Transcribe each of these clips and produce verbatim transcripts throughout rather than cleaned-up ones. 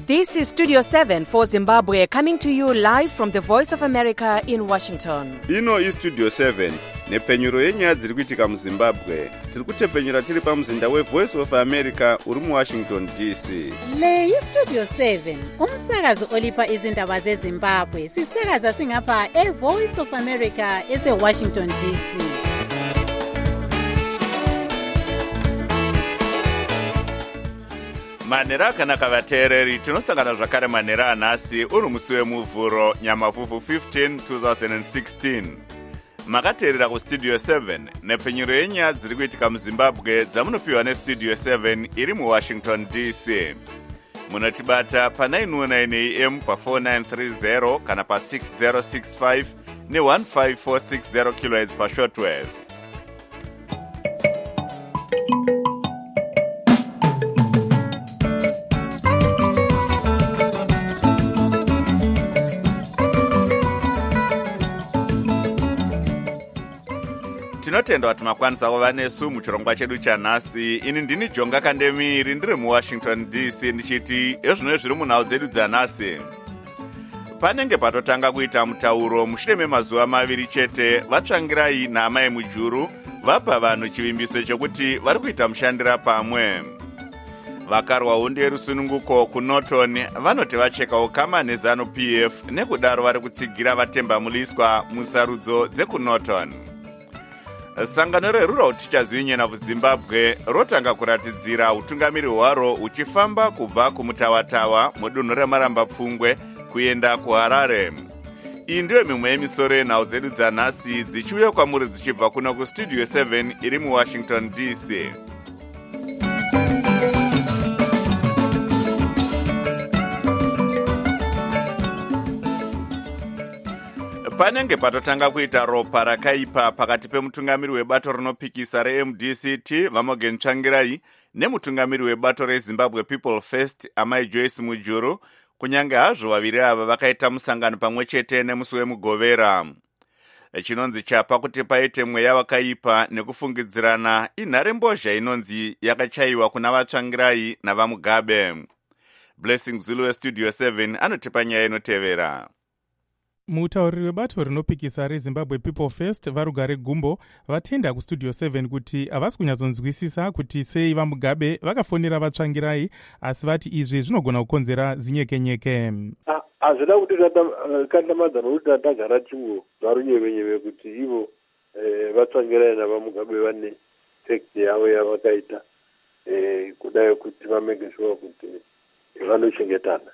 This is Studio seven for Zimbabwe, coming to you live from the Voice of America in Washington. Ino is Studio seven, nepfenyuro yenyaya dziri kuitika muZimbabwe. Tiri kutepfenyura tiri pamuzinda weVoice of America uri muWashington D C. Le is Studio seven, umsakazo olipa izindaba zeZimbabwe. Sisakaza singapha eVoice of America eseWashington D C. Manera akanaka vateereri, tinosangana zvakare manera anhasi uri musi wemuvhuro Nyamavhuvhu fifteen twenty sixteen. Makateerera kuStudio seven, nepfenyuro yenyaya dziri kuitika muZimbabwe dzamunopiwa neStudio seven iri muWashington D C. Munotibata pa nine oh nine A M pa four nine three zero kana pa six zero six five ne one five four six zero kilohertz pa shortwave. Tinotenda kuti makwanisa kuva nesu muchirongwa chedu chanhasi. Ini ndini Jonga Kandemiri ndiri muWashington D C ndichiti ezvino zviri munhau dzedu dzanhasi. Panenge patotanga kuita mutauro mushure memazuva maviri chete vatsvangirai naamai mujuru vapa vanhu chivimbiso chokuti vari kuita mushandira pamwe. Vakarwa hundi yerusununguko kuNorton vanoti vacheka ukama nezanu P F nekudaro vari kutsigira vatemba muliswa musarudzo dzekuNorton. Sangano reRural Teachers Union of Zimbabwe rotanga kuratidzira utungamiri hwaro uchifamba kubva kumutawatawa mudunhu remaramba pfungwe kuenda kuHarare. Iyi ndiyo mimwe yemisoro yenhau dzedu dzanhasi dzichiuya kwamuri dzichibva kuno kuStudio seven iri muWashington D C. Panenge patotanga kuita ropa rakaipa pakati pemutungamiri webato rinopikisa reM D C T Vamogen Tsvangirai nemutungamiri webato reZimbabwe People First amai Joyce Mujuru, kunyange hazvo vaviri ava vakaita musangano pamwe chete nemusi wemugovera. Chinonzi chapa kuti paite mweya wakaipa nekufungidzirana inhare mbozha inonzi yakachaiwa kuna vaTsvangirai navaMugabe. Blessing Zulu weStudio seven anotipa nyaya inotevera. Mutauriri webato rinopikisa reZimbabwe People First Varugare Gumbo vatenda kuStudio seven kuti havasi kunyatsonzwisisa kuti sei vaMugabe vakafonera vaTsvangirai, asi vati izvi zvinogona kukonzera zinyekenyeke. Hazvina kuti kandamadza nokuti ndagara chiwo zvarunyevenyeve kuti ivo vaTsvangirai navaMugabe vane fact yavo yavakaita kudai kuti vameke sure kuti vanochengetana.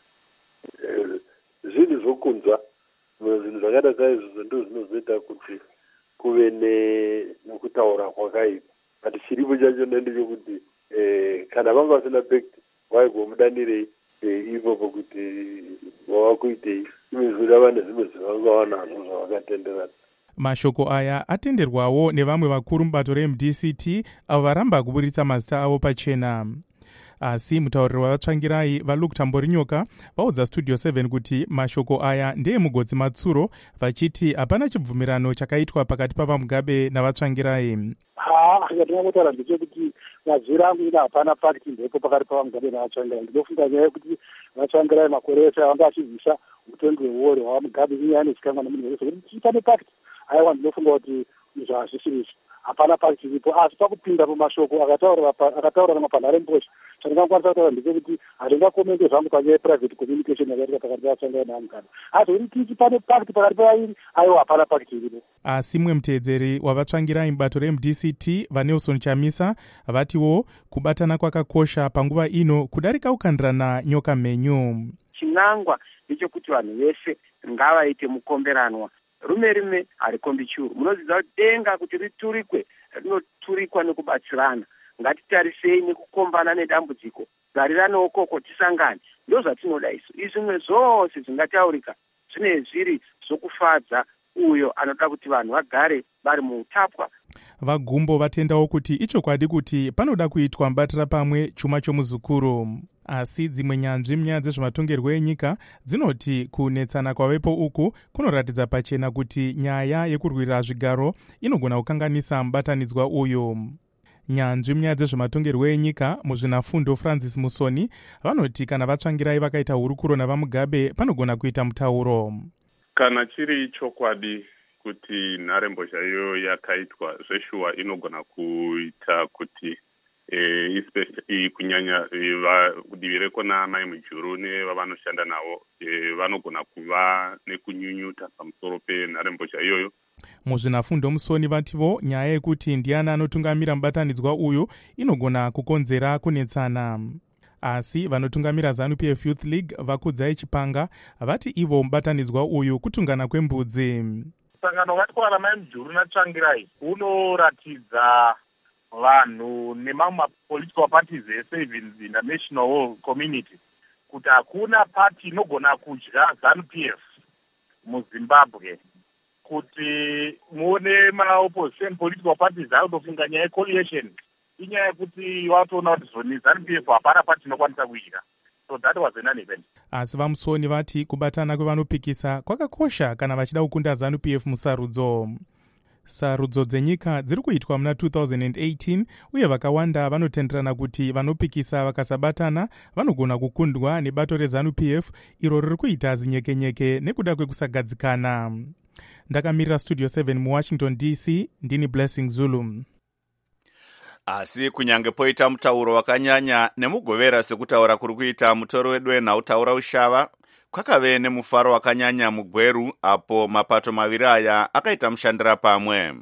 Zvinhu zvokunzwa zvinhu zvakada saizvozvo ndo zvinozoita kuti kuve nekutaura kwakaipa. Ati chiripo chacho ndechekuti kana vanga vasina fact vaigomudanirei ipopo kuti vavakuitei imezvira vane zvimwe zvavanga vanazvo zvavakatenderana. Mashoko aya atenderwawo nevamwe vakuru mubato reM D C T avo varamba kuburitsa mazita avo pachena. Asi mutauriri wavaTsvangirai vaLuke Tamborinyoka vaudza Studio seven kuti mashoko aya ndeemugodzi matsuro, vachiti hapana chibvumirano chakaitwa pakati pavaMugabe navaTsvangirai. Ha, ndinotaura ndechekuti mazvira angu ina hapana pakti mhepo pakati pavaMugabe navaTsvangirai. Ndinofunga nyaya yekuti vaTsvangirai makore ese vanga vachizivisa mutongi wewori hwavaMugabe inyaya inozikanwa nemunhu wese kuti pane pakti. Aiwa, ndinofunga kuti izvo hazvisiri hapana pakti iripo. Asi pakupinda pamashoko akataura namapanhare mbozha, chandingakwanisa kutaura ndechekuti handingakomende zvangu panyaya yeprivate communication yakaitika pakati pavaTsvangirai navaMugabe. Asi uri tichi pane pakti pakati pavaviri, aiwa hapana pakti iripo. Asi mumwe muteedzeri wavaTsvangirai mubato reM D C T vaNelson Chamisa vatiwo kubatana kwakakosha panguva ino kudarika kukandirana nyoka mhenyu. Chinangwa ndechekuti vanhu vese ngavaite mukomberanwa. Rume rume harikombi churu. Munoziva kuti denga kuti riturikwe rinoturikwa nekubatsirana. Ngatitarisei nekukombana nedambudziko. Garirano ukoko tisangane. Ndo zvatinoda isu. Izvimwe zvose zvingataurika zvine zviri zvokufadza uyo anoda kuti vanhu vagare vari muutapwa. Vagumbo vatendawo kuti ichokwadi kuti panoda kuitwa mubatira pamwe chuma chomuzukuru. Asi dzimwe nyanzvi munyaya dzezvematongerwo enyika dzinoti kunetsana kwavepo uku kunoratidza pachena kuti nyaya yekurwira zvigaro inogona kukanganisa mubatanidzwa uyu. nyanzvi munyaya dzezvematongerwo enyika muzvinafundo Francis Musoni vanoti kana vatsvangirai vakaita hurukuro navamugabe panogona kuita mutauro. Kana chiri chokwadi kuti nharembozha iyo yakaitwa zveshuwa inogona kuita kuti e, especially kunyanya kudivi rekona Mai Mujuru nevanoshanda navo e, vanogona kuva nekunyunyuta pamusoro penharembozha iyoyo. Muzvinafundo Musoni vativo nyaya yekuti ndiani anotungamira mubatanidzwa uyu inogona kukonzera kunetsana. Asi vanotungamira ZANU P F Youth League Vakudzai Chipanga vati ivo mubatanidzwa uyu kutungana kwembudzi. Sangano vatwara Mai Mujuru naTsvangirai unoratidza vanhu nemamwe political parties ese even in the national community kuti hakuna party inogona kudya ZANU P F muZimbabwe. Kuti muone ma-opposition political parties anotofunga nyaya ye-coalition inyaya yekuti watoona kuti zvoni ZANU P F hapana party inokwanisa kuita. So that was an event. Asi vamusoni vati kubatana kwevanopikisa kwakakosha kana vachida kukunda ZANU P F musarudzo. Sarudzo dzenyika dziri kuitwa muna two thousand eighteen uye vakawanda vanotenderana kuti vanopikisa vakasabatana vanogona kukundwa nebato reZANU P F iro riri kuita zinyekenyeke nekuda kwekusagadzikana. Ndakamirira Studio seven muWashington D C, ndini Blessing Zulu. Asi kunyange poita mutauro wakanyanya nemugovera sekutaura kuri kuita mutoro wedu wenhautaura ushava, kwakave nemufaro wakanyanya muGweru apo mapato maviri aya akaita mushandira pamwe.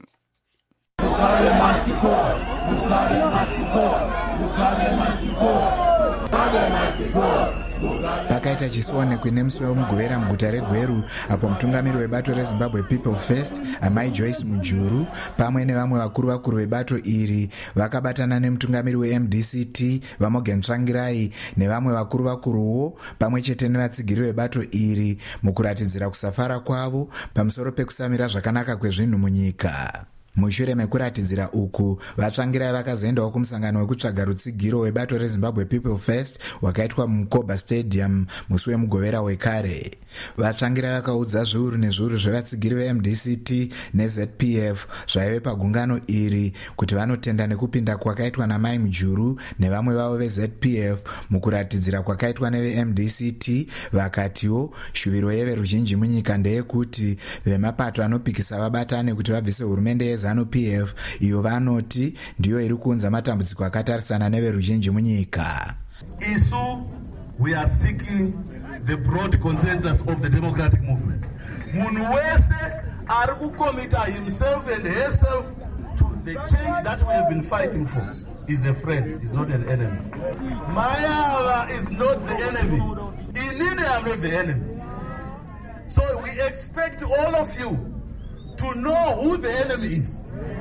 Pakaita chisionekwe nemusi wemugovera muguta reGweru apo mutungamiri webato reZimbabwe People First Amai Joyce Mujuru pamwe nevamwe vakuru vakuru vebato iri vakabatana nemutungamiri weM D C T Vamogen Tsvangirai nevamwe vakuru vakuruwo pamwe chete nevatsigiri vebato iri mukuratidzira kusafara kwavo pamusoro pekusamira zvakanaka kwezvinhu munyika. Mushure mekuratidzira uku, vatsvangirai vakazoendawo kumusangano wekutsvaga rutsigiro webato reZimbabwe People First wakaitwa muMukoba Stadium musi wemugovera wekare. Vatsvangirai vakaudza zviuru nezviuru zvevatsigiri veM D C T neZ P F zvaive pagungano iri kuti vanotenda nekupinda kwakaitwa naMai Mujuru nevamwe vavo veZ P F mukuratidzira kwakaitwa neveM D C T. Vakatiwo shuviro yeveruzhinji munyika ndeyekuti vemapato anopikisa vabatane kuti vabvise hurumende ZANU P F iyo vanoti ndiyo iri kuunza matambudziko akatarisana neveruzhinji munyika. Isu, we are seeking the broad consensus of the democratic movement. Munhu wese ari kucommit himself and herself to the change that we have been fighting for is a friend, is not an enemy. Mayava is not the enemy. Inini are not the enemy. So we expect all of you to know who the enemy is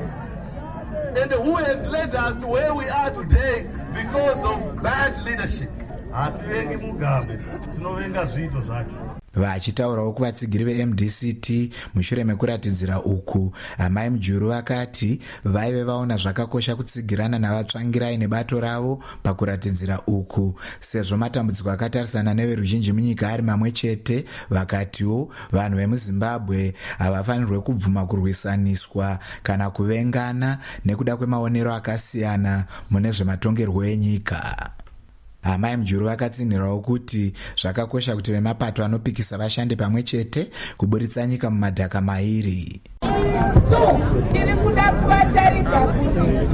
and who has led us to where we are today because of bad leadership. Hativengi Mugabe, tinovenga zviito zvake. Vachitaurawo kuvatsigiri veM D C T mushure mekuratidzira uku, Amai Mujuru vakati vaive vaona zvakakosha kutsigirana navatsvangirai nebato ravo pakuratidzira uku sezvo matambudziko akatarisana neveruzhinji munyika ari mamwe chete. Vakatiwo vanhu vemuZimbabwe havafanirwe kubvuma kurwisaniswa kana kuvengana nekuda kwemaonero akasiyana mune zvematongerwo enyika. Amai Mujuru vakatsinhirawo kuti zvakakosha kuti vemapato anopikisa vashande pamwe chete kuburitsa nyika mumadhaka mairi. So, tiri kuda kubataridza kuti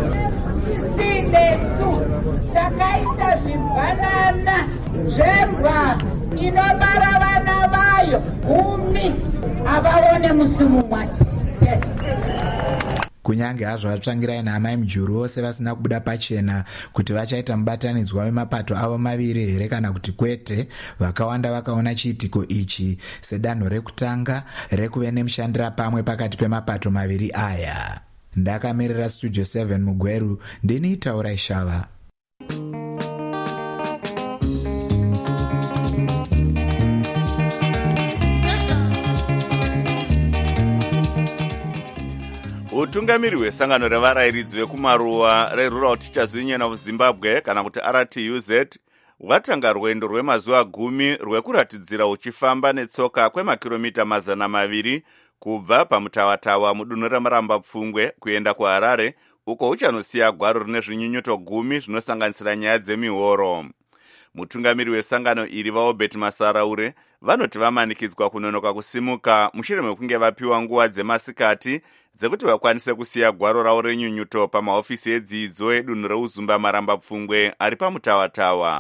sinesu takaita zvibhanana zvemba inobara vana vayo gumi avaone musi mumwe chete. Kunyange hazvo vatsvangirai naAmai Mujuru vose vasina kubuda pachena kuti vachaita mubatanidzwa wemapato avo maviri here kana kuti kwete, vakawanda vakaona chiitiko ichi sedanho rekutanga rekuve nemushandira pamwe pakati pemapato maviri aya. Ndakamirira Studio seven muGweru, ndini Taura Shava. Utungamiri hwesangano revarairidzi vekumaruwa reRural Teachers Union of Zimbabwe kana kuti R T U Z hwatanga rwendo rwemazuva gumi rwekuratidzira uchifamba netsoka kwemakiromita mazana maviri kubva pamutawatawa mudunhu reMaramba Pfungwe kuenda kuHarare uko uchanosiya gwaro rine zvinyunyuto gumi zvinosanganisira nyaya dzemihoro. Mutungamiri wesangano iri vaobert Masaraure vanoti vamanikidzwa kunonoka kusimuka mushure mekunge vapiwa nguva dzemasikati dzekuti vakwanise kusiya gwaro ravo renyunyuto pamahofisi edzidzo edunhu reuzumba maramba pfungwe ari pamutawatawa.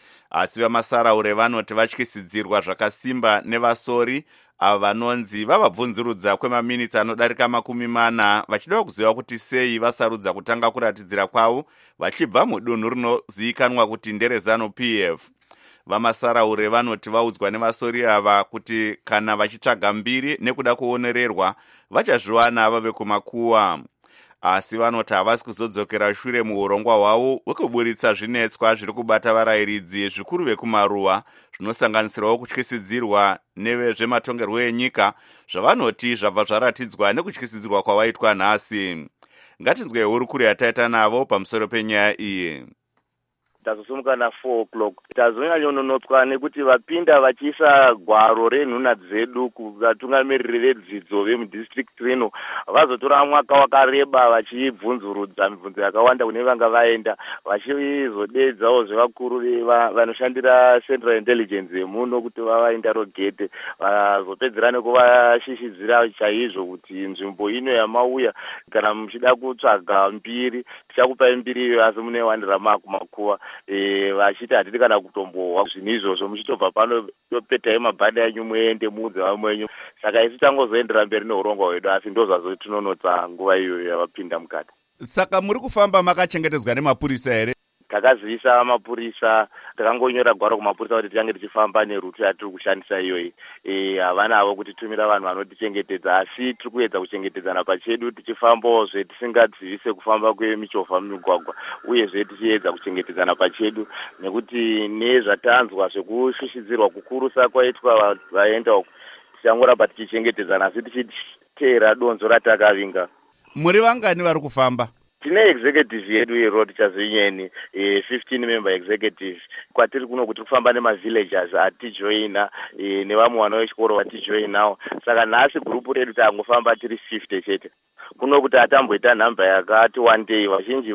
Asi vamasaraure vanoti vatyisidzirwa zvakasimba nevasori avo vanonzi vavabvunzurudza kwemaminitsi anodarika makumi mana vachida kuziva kuti sei vasarudza kutanga kuratidzira kwavo vachibva mudunhu rinozivikanwa kuti nderezano P F. Vamasaraure vanoti vaudzwa nevasori ava kuti kana vachitsvaga mbiri nekuda kuonererwa vachazviwana ava vekumakuwa. Asi vanoti havasi kuzodzokera shure muurongwa hwavo hwekuburitsa zvinetswa zviri kubata varayiridzi zvikuru vekumaruwa zvinosanganisirawo kutyisidzirwa nevezvematongerwo enyika zvavanoti zvabva zvaratidzwa nekutyisidzirwa kwavaitwa nhasi. Ngatinzwe hurukuru yataita navo pamusoro penyaya iyi. Tazosumuka na four o'clock. Tazonyanyononotswa nekuti vapinda vachiisa gwaro renhuna dzedu kuvatungamiriri vedzidzo vemudistrict rino vazotora mwaka wakareba vachibvunzurudza mibvunzo yakawanda kune vanga vaenda vachizodedzawo zvevakuru vanoshandira Central Intelligence yemuno kuti vavaenda rogete vazopedzera nekuvashishidzira chaizvo kuti nzvimbo ino yamauya kana muchida kutsvaga mbiri tichakupai mbiri iyo asi munewanira makumakuwa e vachiti hatiti kana kutombohwa zvinhu izvozvo muchitobva pano topetai mabhadha enyu muende muudze vamwenyu. Saka isi tangozoendera mberi neurongwa hwedu asi ndozvazotinonotsa nguva iyoyo yavapinda mukati. Saka muri kufamba makachengetedzwa nemapurisa here? Takazivisa mapurisa, takangonyora gwaro kumapurisa kuti tichange tichifamba nerutu yatiri kushandisa iyoyi. E havanavo kutitumira vanhu vanotichengetedza asi tiri kuedza kuchengetedzana pachedu tichifambawo zve tisingadzivise kufamba kwemichovha mumigwagwa uyezve tichiedza kuchengetedzana pachedu nekuti nezvatanzwa zvekushishidzirwa kukurusa kwaitwa vaenda tichangoramba tichichengetedzana asi tichiteera donzo ratakavinga. Muri vangani vari kufamba? Tine executive yedu yeroad chazinyeni e fifteen member executive kwatiri kuno kuti kufamba nema villagers atijoina e nevamwe vana vechikoro vatijoinawo. Saka nhasi group redu tangofamba tiri fifty chete. Kuno kuti atamboita nhamba yakati one day vazhinji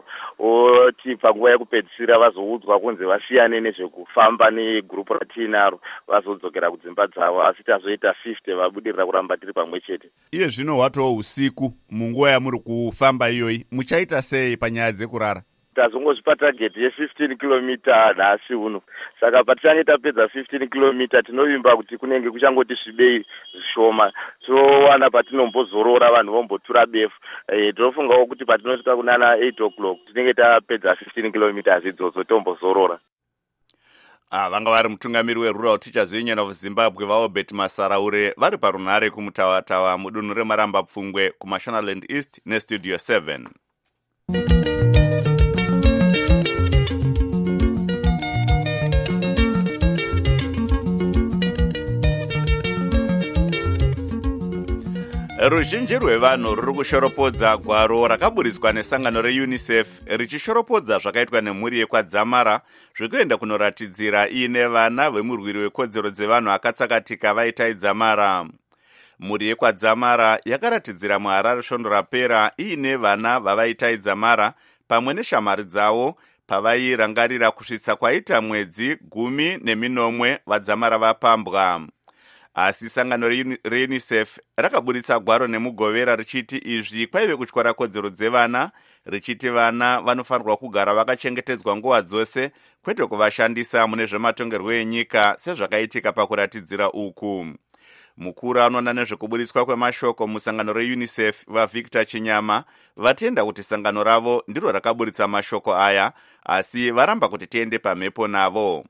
vazoti panguva yekupedzisira vazoudzwa kunzi vasiyane nezvekufamba negroup ratinaro vazodzokera kudzimba dzavo asi tazoita fifty vabudirira kuramba tiri pamwe chete. Iye zvino watowo usiku munguva yamuri kufamba iyoyi muchaita sei panyaya dzekurara? Tazongozvipa target ye fifteen kilometers nhasi uno. Saka patichange tapedza fifteen kilometers tinovimba kuti kunenge kuchangoti svibei zvishoma. So wana patinombozorora vanhu vombotura befu. Eh tinofungawo kuti patinosvika kunana eight o'clock tinenge tapedza fifteen kilometers idzodzo tombozorora. Ah, vanga vari mutungamiri weRural Teachers Union of Zimbabwe vaobert Masaraure vari parunhare kumutawatawa mudunhu remaramba pfungwe kuMashonaland East nestudio seven. Ruzhinji rwevanhu ruri kushoropodza gwaro rakaburitswa nesangano reUNICEF richishoropodza zvakaitwa nemhuri yekwadzamara zvekuenda kunoratidzira iine vana vemurwiri wekodzero dzevanhu akatsakatika vaitai dzamara. Mhuri yekwadzamara yakaratidzira muHarare svondo rapera iine vana vavaitai dzamara pamwe neshamwari dzavo pavairangarira kusvitsa kwaita mwedzi gumi neminomwe vadzamara vapambwa. Asi sangano reUNICEF rakaburitsa gwaro nemugovera richiti izvi kwaive kutyara kodzero dzevana richiti vana vanofanirwa kugara vakachengetedzwa nguva dzose kwete kuvashandisa mune zvematongerwo enyika sezvakaitika pakuratidzira uku. Mukuru anoona nezvekuburitswa kwemashoko musangano reUNICEF vaVictor Chinyama vatenda kuti sangano ravo ndiro rakaburitsa mashoko aya asi varamba kuti tiende pamhepo navo.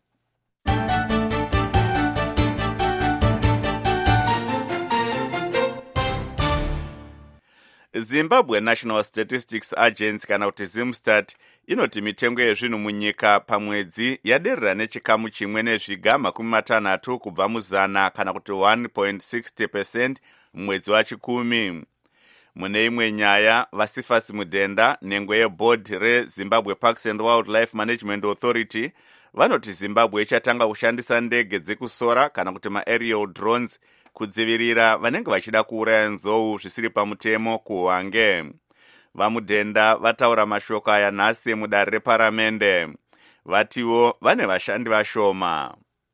Zimbabwe National Statistics Agency kana kuti Zimstat inoti mitengo yezvinhu munyika pamwedzi yaderera nechikamu chimwe nezviga makumi matanhatu kubva muzana kana kuti one point six zero percent mumwedzi wachikumi. Mune imwe nyaya Vasifas Mudenda nhengo yeboard reZimbabwe Parks and Wildlife Management Authority vanoti Zimbabwe ichatanga kushandisa ndege dzekusora kana kuti maaerial drones kudzivirira vanenge vachida kuuraya nzou zvisiri pamutemo kuhwange. vamudhenda vataura mashoko aya nhasi mudare reparamende. Vatiwo vane vashandi vashoma.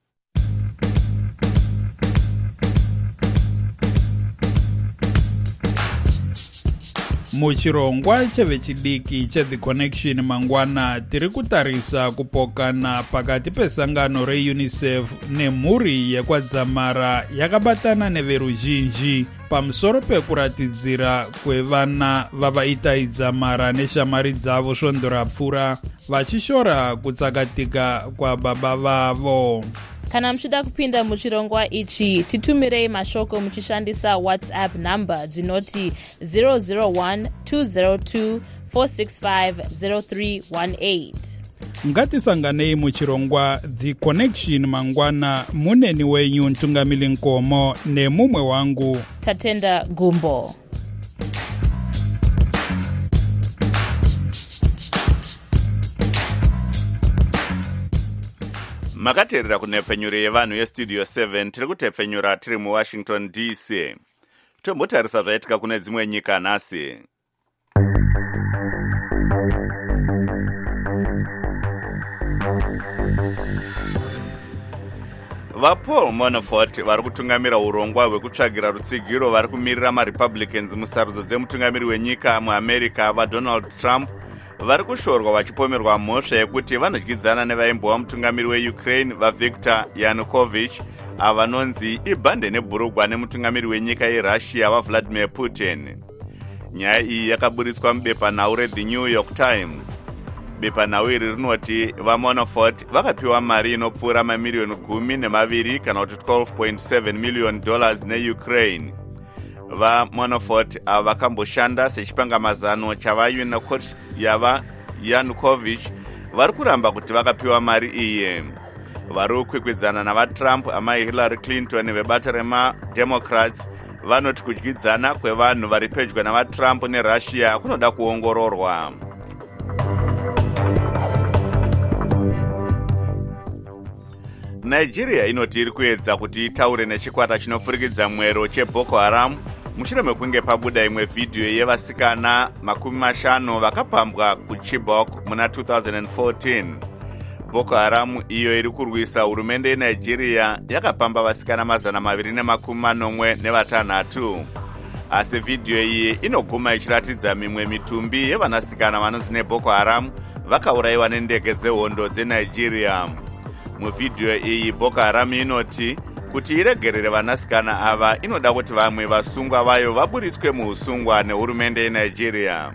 Muchirongwa chevechidiki cheThe Connection mangwana tiri kutarisa kupokana pakati pesangano reUNICEF nemhuri yekwadzamara yakabatana neveruzhinji pamusoro pekuratidzira kwevana vavaitaidzamara neshamari dzavo svondo rapfura vachishora kutsakatika kwababa vavo. Kana mchida kupinda muchirongwa ichi, titumirei mashoko muchishandisa WhatsApp number dzinoti zero zero one two zero two four six five zero three one eight. Ngatisanganei muchirongwa The Connection mangwana, muneni wenyu Ntungamili Nkomo nemumwe wangu Tatenda Gumbo. Makaterera kunepfenyuro yevanhu yestudio seven tiri kutepfenyura tiri muWashington D C. Tombotarisa zvaitika kune dzimwe nyika nhasi. VaPaul Manafort vari kutungamira urongwa hwekutsvagira rutsigiro vari kumirira maRepublicans musarudzo dzemutungamiri wenyika muAmerica vaDonald Trump vari kushorwa vachipomerwa mhosva yekuti vanodyidzana nevaimbova mutungamiri weUkraine vaViktor Yanukovych avanonzi ibhande nebhurugwa nemutungamiri wenyika yeRussia vaVladimir Putin. Nyaya iyi yakaburitswa mubepanhau reThe New York Times. Bepanhau iri rinoti vaManafort vakapiwa mari inopfuura mamirioni gumi nemaviri kana kuti twelve point seven million dollars neUkraine. VaManafort ava vakamboshanda sechipangamazano chava Yanukovych vari kuramba kuti vakapiwa mari iyi. Vari kukwikwidzana navaTrump amai Hillary Clinton vebato remaDemocrats vanoti kudyidzana kwevanhu vari pedyo navaTrump neRussia kunoda kuongororwa. Nigeria inoti iri kuedza kuti itaure nechikwata chinopfurikidza mwero cheBoko Haram mushure mekunge pabuda imwe vhidhiyo yevasikana makumi mashanu vakapambwa kuChibok muna two thousand fourteen. Boko Haram iyo iri kurwisa hurumende yeNigeria yakapamba vasikana mazana maviri nemakumi manomwe nevatanhatu. Asi vhidhiyo iyi inoguma ichiratidza mimwe mitumbi yevanasikana vanonzi neBoko Haram vakaurayiwa nendege dzehondo dzeNigeria. Muvhidhiyo iyi Boko Haram inoti kuti iregerere vanasikana ava inoda kuti vamwe vasungwa vayo vaburitswe muusungwa nehurumende yeNigeria.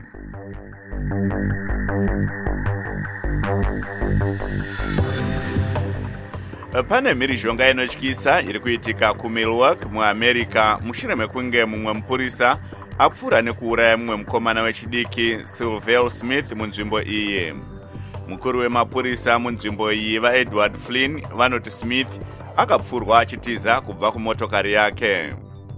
Pane mhirizhonga inotyisa iri kuitika kuMilwaukee muAmerica mushure mekunge mumwe mupurisa apfuura nekuuraya mumwe mukomana wechidiki Sylvelle Smith munzvimbo iyi. Mukuru wemapurisa munzvimbo iyi vaEdward Flynn vanoti Smith akapfurwa achitiza kubva kumotokari yake.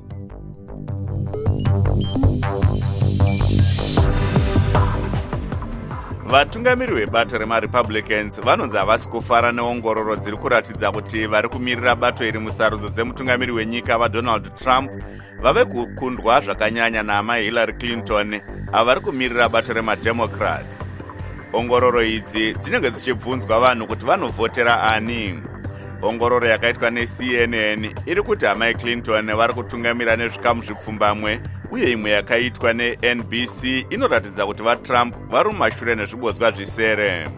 Vatungamiri vebato remaRepublicans vanonzi havasi kufara neongororo dziri kuratidza kuti vari kumirira bato iri musarudzo dzemutungamiri wenyika vaDonald Trump vave kukundwa zvakanyanya naamai Hillary Clinton avari kumirira bato remaDemocrats. Ongororo idzi dzinenge dzichibvunzwa vanhu kuti vanovhotera ani. Ongororo yakaitwa neC N N iri kuti amai Clinton vari kutungamira nezvikamu zvipfumbamwe uye imwe yakaitwa neN B C inoratidza kuti vaTrump vari mumashure nezvibodzwa zvisere.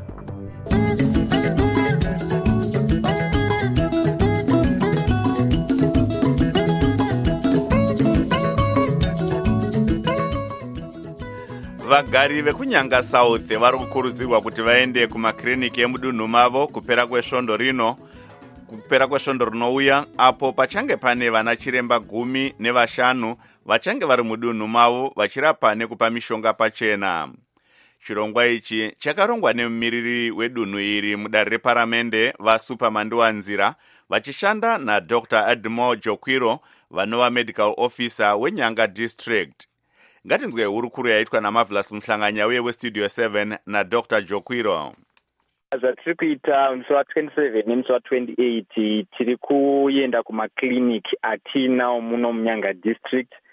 Vagari vekunyanga South vari kukurudzirwa kuti vaende kumakiriniki emudunhu mavo kupera kwesvondo rino kupera kwesvondo rinouya apo pachange pane vana chiremba gumi nevashanu vachange vari mudunhu mavo vachirapa nekupa mishonga pachena. Chirongwa ichi chakarongwa nemumiriri wedunhu iri mudare reparamende vaSupamandiwanzira vachishanda naDr Edmore Jokwiro vanova medical officer weNyanga district. Ngatinzwe hurukuru yaitwa naMarvelous Mhlanganya uye westudio seven naDr Jokwiro. Zvatiri kuita musi wa twenty-seven nemusi wa twenty-eight tiri kuenda kumakliniki atina muno muNyanga district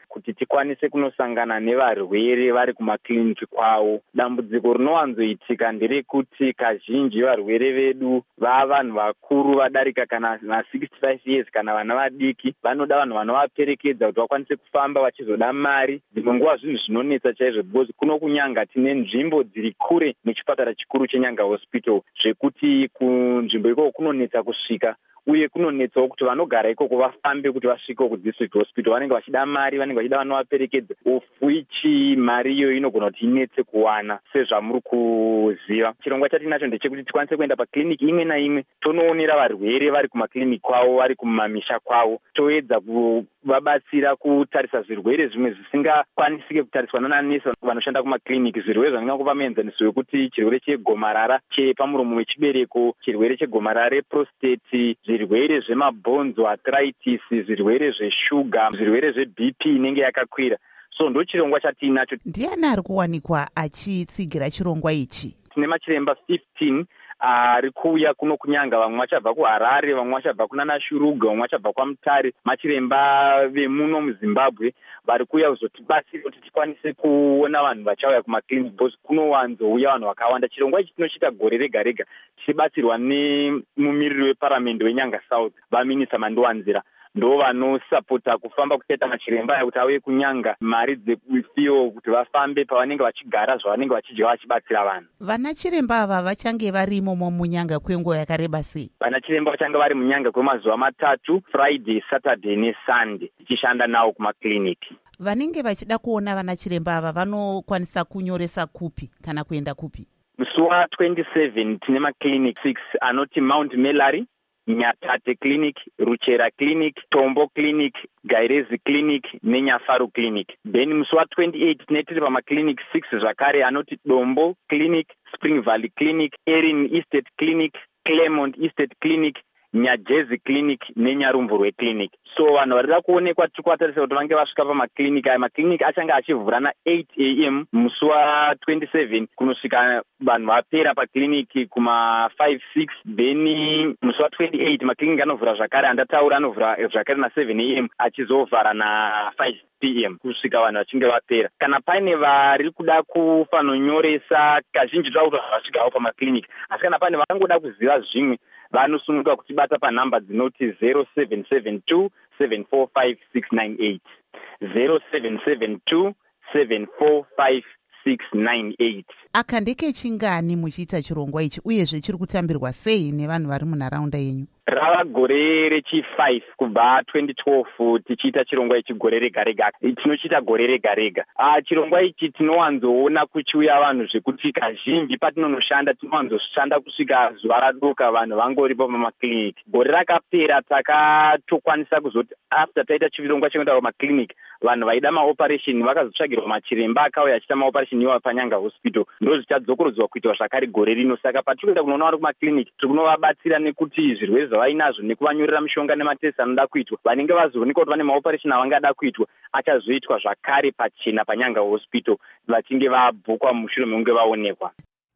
kuti tikwanise kunosangana nevarwere vari kumakiliniki kwavo. Dambudziko rinowanzoitika nderekuti kazhinji varwere vedu vava vanhu vakuru vadarika kana na sixty-five years kana vana vadiki, vanoda vanhu vanovaperekedza kuti vakwanise kufamba vachizoda mari. Dzimwe nguva zvinhu zvinonetsa chaizvo because kuno kunyanga tine nzvimbo dziri kure nechipatara chikuru chenyanga hospital, zvekuti kunzvimbo ikoko kunonetsa kusvika uye kunonetsawo kuti vanogara ikoko vafambe kuti vasvike kudistrict hospital. Vanenge vachida mari, vanenge vachida vanovaperekedza, of which mari iyo inogona kuti inetse kuwana sezvamuri kuziva. Chirongwa chatinacho ndechekuti tikwanise kuenda pakliniki imwe naimwe tonoonera varwere vari kumakliniki kwavo, vari kumamisha kwavo, toedza kuvabatsira kutarisa zvirwere zvimwe zvisingakwanisike kutariswa nananesi vanoshanda kumakliniki. Zvirwere zvangangopa muenzaniso wekuti chirwere chegomarara chepamuromo wechibereko, chirwere chegomarara reprostate, zvirwere zvemabhonzo, arthritis, zvirwere zveshuga, zvirwere zveB P inenge yakakwira. So ndo chirongwa chatinacho. Ndiani ari kuwanikwa achitsigira chirongwa ichi? Tine machiremba fifteen ari kuuya kuno kunyanga, vamwe vachabva kuHarare, vamwe vachabva kunana Shuruga, vamwe vachabva kwaMutare. Machiremba vemuno muZimbabwe vari kuuya kuzotibatsira kuti tikwanise kuona vanhu vachauya kumakliniki because kunowanzouya vanhu vakawanda. Chirongwa ichi tinochita gore rega rega tichibatsirwa nemumiriri weparamende weNyanga South, vaminisa Mandowanzira. Ndo vanosapota kufamba kuchaita machiremba kuti auye kunyanga, mari dzekufiwo kuti vafambe pavanenge vachigara zvavanenge vachidya vachibatsira vanhu. Vana chiremba ava vachange varimo munyanga kwenguva yakareba sei? Vana chiremba vachange vari munyanga kwemazuva matatu, Friday, Saturday neSunday, tichishanda nawo kumakliniki. Vanenge vachida kuona vana chiremba ava vanokwanisa kunyoresa kupi kana kuenda kupi? Musi wa twenty-seven tine maklinik six anoti Mount Melari, Nyatate Clinic, Ruchera Clinic, Tombo Clinic, Gairezi Clinic neNyafaru Clinic. Then musi wa twenty-eight tinetiri pamaklinik six zvakare anoti Dombo Clinic, Spring Valley Clinic, Erin Estate Clinic, Claremont Estate Clinic, Nyajezi Clinic neNyarumvurwe Clinic. So vanhu varida kuonekwa tiri kuvatarisa kuti vange vasvika pamaklinik aya. Maklinik achange achivhura na eight a m musi wa twenty-seven kunosvika vanhu vapera pakliniki kuma five six. Then musi wa twenty-eight maklinik anovhura zvakare, andataura anovhura zvakare na seven a m achizovhara na five p m kusvika vanhu vachinge vapera. Kana paine vari kuda kufanonyoresa, kazhinji tauta vasvikawo pamaklinik, asi kana paine vangoda kuziva zvimwe vanosununguka kutibata panhamba dzinoti zero seven seven two seven four five six nine eight, zero seven seven two seven four five six nine eight. Aka ndekechingani muchiita chirongwa ichi uyezve chiri kutambirwa sei nevanhu vari munharaunda yenyu? Rava gore rechi-five kubva twenty twelve tichiita chirongwa ichi gore rega rega. Tinochiita gore rega rega. Ah, chirongwa ichi tinowanzoona kuchiuya vanhu zvekuti kazhinji patinonoshanda tinowanzoshanda kusvika zuva radoka vanhu vangoripo pamakliniki. Gore rakapera takatokwanisa kuzoti after taita chirongwa chekuenda pamakliniki, vanhu vaida maoperation vakazotsvagirwa machiremba akauya achiita maoperation iwa panyanga hospital. Ndo zvichadzokorodzwa kuitwa zvakare gore rino. Saka patirikuenda kunoona vari kumakliniki tiri kunovabatsira nekuti zvirwere zvavainazvo nekuvanyorera mishonga nematesi anoda kuitwa. Vanenge vazooneka kuti vane maoperation avangada kuitwa achazoitwa zvakare pachena panyanga hospital vachinge vabhukwa mushure mekunge vaonekwa.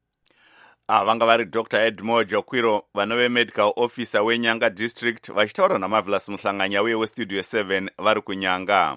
Ah, vanga vari Doctor Edmore Jokwiro, vanove medical officer weNyanga district, vachitaura naMarvelous Muhlanganya uye westudio seven vari kunyanga.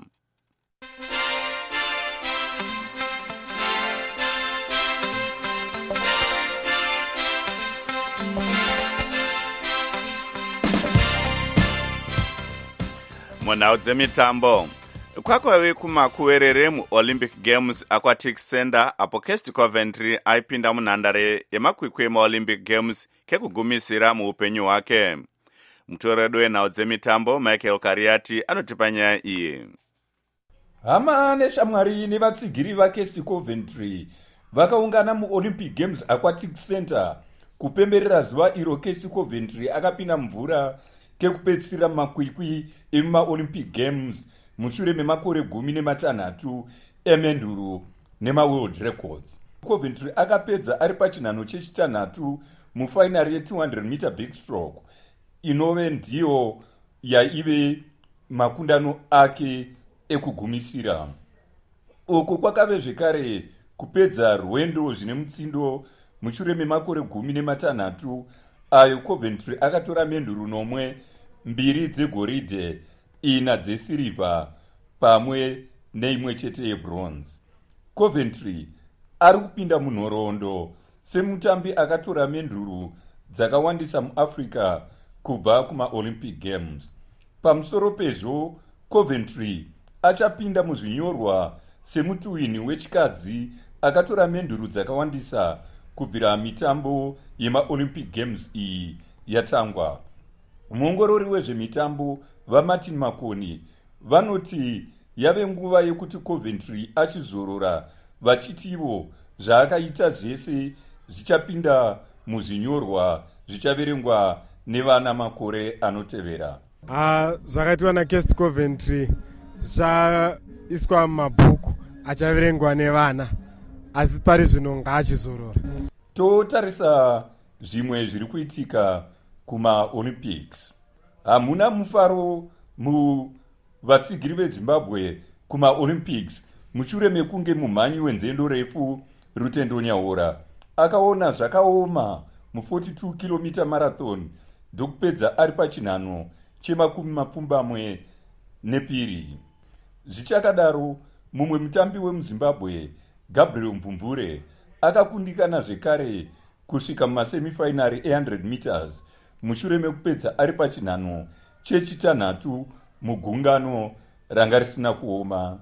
Munhau dzemitambo, kwakwave kumakuwerere muOlympic Games Aquatic Center apo Kesti Coventry aipinda munhandare yemakwikwi emaOlympic Games kekugumisira muupenyu hwake. Mutoredo wenhau dzemitambo Michael Kariati anotipa nyaya iyi. Hama neshamwari nevatsigiri vaKesti Coventry vakaungana muOlympic Games Aquatic Center kupemberera zuva iro Kesti Coventry akapinda mvura kekupedzisira makwikwi emaOlympic Games mushure memakore gumi nematanhatu emenduro nemaworld records. Coventry akapedza ari pachinhano chechitanhatu mufainari ye two hundred meter backstroke inove ndiyo yaive makundano ake ekugumisira. Uku kwakave zvekare kupedza rwendo zvine mutsindo mushure memakore gumi nematanhatu ayo Coventry akatora menduro nomwe, mbiri dzegoridhe, ina dzesirivha pamwe neimwe chete yebronze. Coventry ari kupinda munhoroondo semutambi akatora menduru dzakawandisa muafrica kubva kumaolympic games. Pamusoro pezvo, Coventry achapinda muzvinyorwa semutuhwini wechikadzi akatora menduru dzakawandisa kubvira mitambo yemaolympic games iyi yatangwa. Muongorori wezvemitambo vaMartin Makoni vanoti yave nguva yekuti Coventry achizorora, vachitivo zvaakaita zvese zvichapinda muzvinyorwa zvichaverengwa nevana makore anotevera. Ah, zvakaitwa naCast Coventry zvaiswa mumabhuku achaverengwa nevana, asi pari zvino ngaachizorora. Totarisa zvimwe zviri kuitika kumaolympics. Hamuna mufaro muvatsigiri veZimbabwe kumaolympics mushure mekunge mumhanyi wenzendo refu Rutendo Nyaora akaona zvakaoma mu42 kilomita marathon ndokupedza ari pachinhano chemakumi mapfumbamwe nepiri. Zvichakadaro, mumwe mutambi wemuZimbabwe Gabriel Mvumvure akakundikana zvekare kusvika mumasemifinari e one hundred meters mushure mekupedza ari pachinhano chechitanhatu mugungano ranga risina kuoma.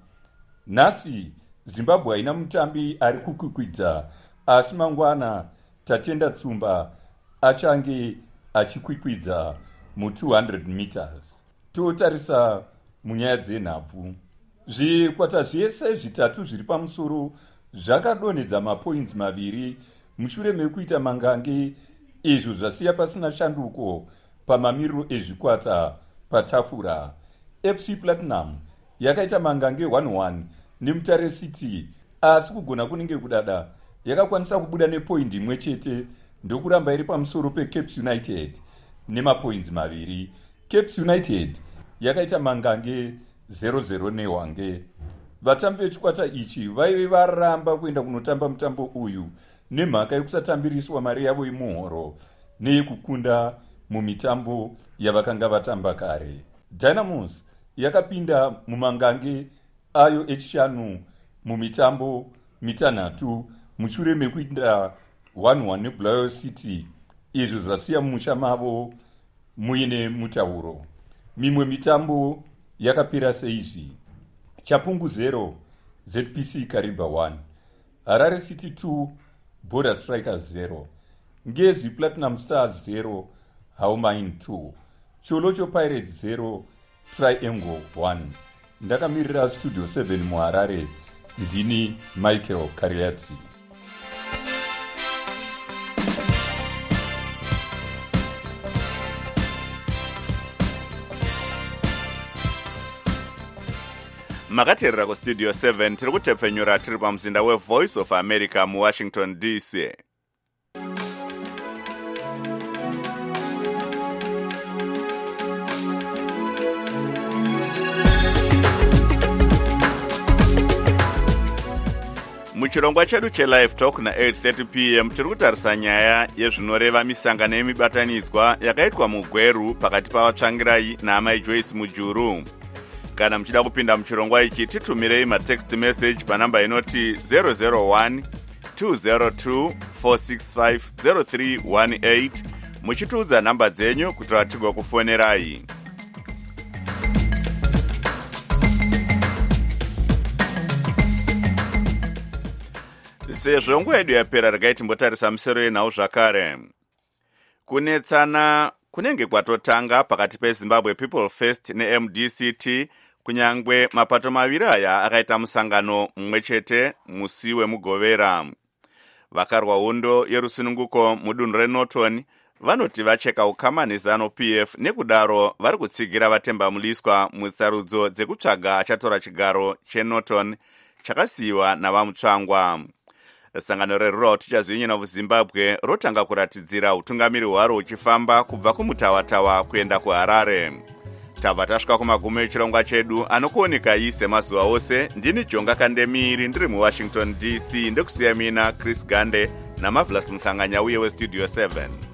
Nhasi Zimbabwe haina mutambi ari kukwikwidza, asi mangwana Tatenda Tsumba achange achikwikwidza mu two hundred meters. Totarisa munyaya dzenhabvu. Zvikwata zvese zvitatu zviri pamusoro zvakadonhedza mapoints maviri mushure mekuita mangange, izvo zvasiya pasina shanduko pamamiriro ezvikwata patafura. F C Platinum yakaita mangange one one neMutare City, asi kugona kunenge kudada yakakwanisa kubuda nepoindi imwe chete ndokuramba iri pamusoro peCapes United nemapoints maviri. Capes United yakaita mangange zero zero neHwange. Vatambi vechikwata ichi vaive varamba kuenda kunotamba mutambo uyu nemhaka yekusatambiriswa mari yavo yemuhoro neyekukunda mumitambo yavakanga vatamba kare. Dynamos yakapinda mumangange ayo echishanu mumitambo mitanhatu mushure mekuinda one one neBulawayo City, izvo zvasiya mumusha mavo muine mutauro. Mimwe mitambo yakapera seizvi: Chapungu zero Z P C Kariba one, Harare City two Border Strikers zero, Ngezi Platinum Stars zero Haumain two, Cholocho Pirates zero Triangle one. Ndakamirira Studio seven muHarare, ndini Michael Kariati. Makateerera ku Studio seven tiri kutepfenyura tiri pamuzinda weVoice of America muWashington D C. Muchirongwa chedu chelive talk na eight thirty p m tiri kutarisa nyaya yezvinoreva misangano yemibatanidzwa yakaitwa muGweru pakati pavatsvangirai naamai Joyce Mujuru. Kana muchida kupinda muchirongwa ichi, titumirei matext message panamba inoti zero zero one two zero two four six five zero three one eight muchituudza namba dzenyu kuti vatigwa kufonerai. Sezvo nguva yedu yapera, regai timbotarisa misero yenhau zvakare. Kunetsana kunenge kwatotanga pakati peZimbabwe People First neM D C T, kunyangwe mapato maviri aya akaita musangano mumwe chete musi wemugovera. Vakarwa hundo yerusununguko mudunhu reNorton vanoti vacheka ukama neZanu P F, nekudaro vari kutsigira vatemba muliswa mutsarudzo dzekutsvaga achatora chigaro cheNorton chakasiyiwa navamutsvangwa. Sangano reRural Teachers Union of Zimbabwe rotanga kuratidzira utungamiri hwaro uchifamba kubva kumutawatawa kuenda kuHarare. Tabva tasvika kumagumo echirongwa chedu anokuoneka ise mazuva ose. Ndini Jonga Kandemiri ndiri muWashington D C, ndekusiya mina Chris Gande naMavlas Muhlanganya uye weStudio seven.